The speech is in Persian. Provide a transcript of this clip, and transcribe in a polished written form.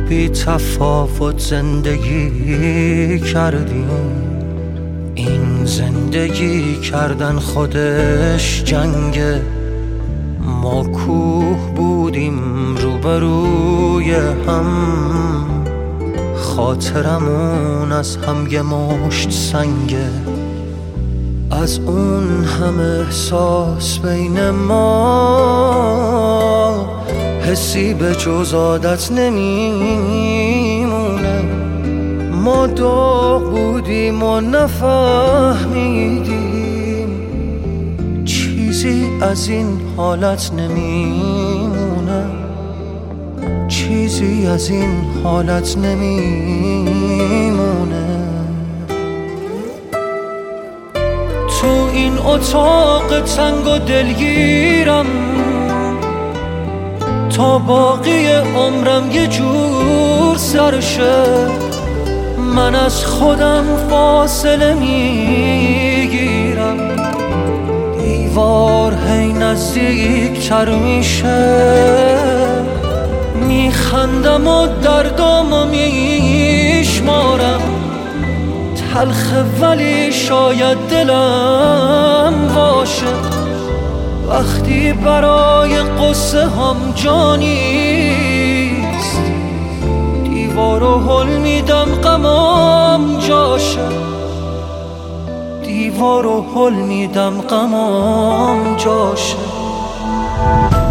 بی تفاوت زندگی کردیم. این زندگی کردن خودش جنگه. ما کوه بودیم روبروی هم، خاطرمون از هم یه مشت سنگه. از اون همه احساس بین ما حسی به جز عادت نمیمونه. ما داغ بودیم و نفهمیدیم چیزی از این حالت نمیمونه. چیزی از این حالت نمیمونه. تو این اتاق تنگ و دلگیرم، تا باقی عمرم یه جور سرشه. من از خودم فاصله میگیرم، دیوار هی نزدیک تر میشه. میخندم و دردامو میشمارم، تلخه ولی شاید دلم باشه. وقتی برای قصه هم جا نیست، دیوارو هل میدم غمام جاشه. دیوارو هل میدم غمام جاشه.